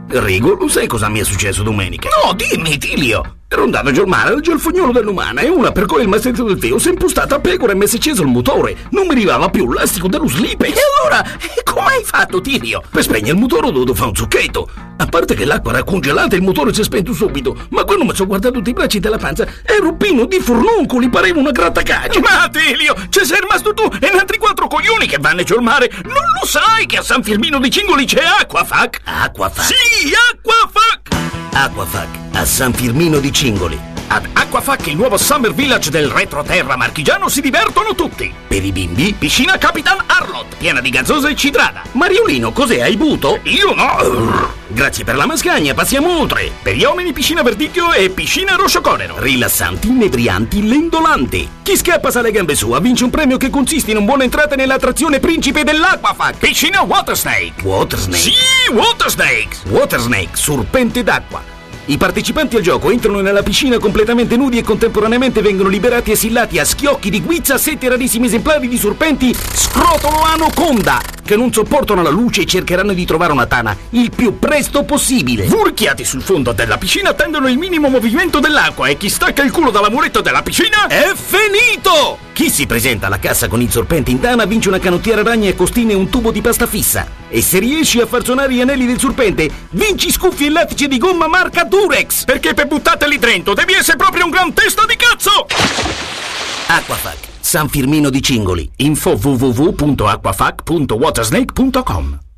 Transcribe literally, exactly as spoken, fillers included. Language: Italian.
Rigo, lo sai cosa mi è successo domenica? No, dimmi, Tilio. Ero andato a giornare, legge il fognolo dell'umana e una per cui il mastretto del feo si è impostata a pecora e mi si è acceso il motore. Non mi arrivava più l'astico dello slip. E allora, come hai fatto, Tilio? Per spegnere il motore ho dovuto fare un zucchetto. A parte che l'acqua era congelata e il motore si è spento subito, ma quando mi sono guardato tutti i bracci della panza ero pieno di fornuncoli, pareva una grattacaccia. Ma Tilio, ci sei rimasto tu e altri quattro coglioni che vanno a giornare. Non lo sai che a San Firmino di Cingoli c'è Aquafac? Aquafac? Sì, Aquafac! Aquafac a San Firmino di Cingoli. Ad Aquafac, il nuovo Summer Village del retroterra marchigiano, si divertono tutti. Per i bimbi? Piscina Capitan Arlott, piena di gazzosa e citrada. Mariolino, cos'è? Hai buto? Io no. Grazie per la mascagna, passiamo oltre. Per gli uomini piscina Verdicchio e piscina Rosso Conero. Rilassanti, inebrianti, lendolanti. Chi scappa sa le gambe sua vince un premio che consiste in un buona entrata nell'attrazione principe dell'Aquafac. Piscina Water Snake. Water Snake? Sì, Water Snake. Water Snake, serpente d'acqua. I partecipanti al gioco entrano nella piscina completamente nudi e contemporaneamente vengono liberati e assillati a schiocchi di guizza sette rarissimi esemplari di serpenti scrotolanoconda che non sopportano la luce e cercheranno di trovare una tana il più presto possibile. Vurchiati sul fondo della piscina attendono il minimo movimento dell'acqua e chi stacca il culo dalla muretto della piscina è finito! Chi si presenta alla cassa con il serpente in tana vince una canottiera ragna e costine e un tubo di pasta fissa. E se riesci a far suonare gli anelli del serpente, vinci scuffi e lattice di gomma marca Durex! Perché per buttarteli dentro devi essere proprio un gran testa di cazzo! Aquafac, San Firmino di Cingoli. Info w w w punto aquafac punto watersnake punto com.